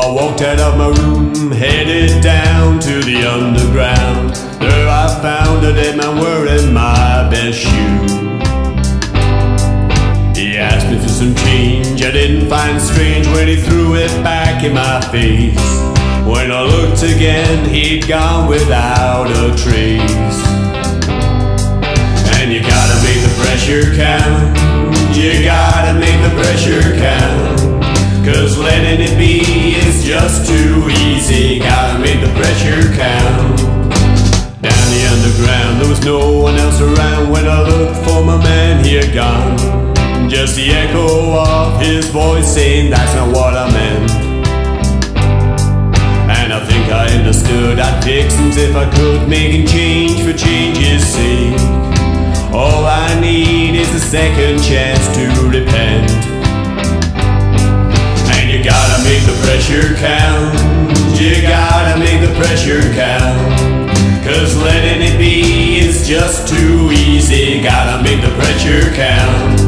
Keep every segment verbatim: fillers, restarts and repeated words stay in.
I walked out of my room, headed down to the underground. There I found a dead man wearing my best shoe. He asked me for some change, I didn't find strange when he threw it back in my face. When I looked again, he'd gone without a trace. And you gotta make the pressure count, you gotta make the pressure count, 'cause letting it be is just too easy. Gotta make the pressure count. Down the underground, there was no one else around. When I looked for my man, he had gone. Just the echo of his voice saying that's not what I meant. And I think I understood I'd fix things if I could, making change for change's sake. All I need is a second chance to repent. And you gotta make the pressure count, you gotta make the pressure count, 'cause letting it be is just too easy. Gotta make the pressure count.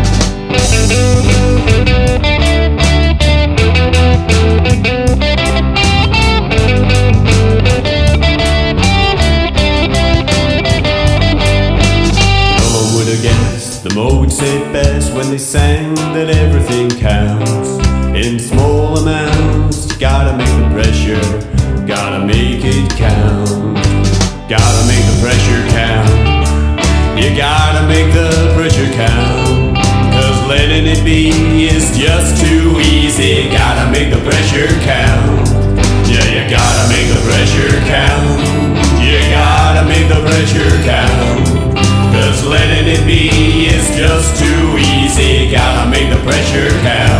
The mode said best when they sang that everything counts in small amounts. You gotta make the pressure, gotta make it count. Gotta make the pressure count, you gotta make the pressure count, 'cause letting it be is just too easy. Gotta make the pressure count, yeah, you gotta make the pressure count, you gotta make the pressure count, 'cause letting it be is just too easy. Gotta make the pressure count.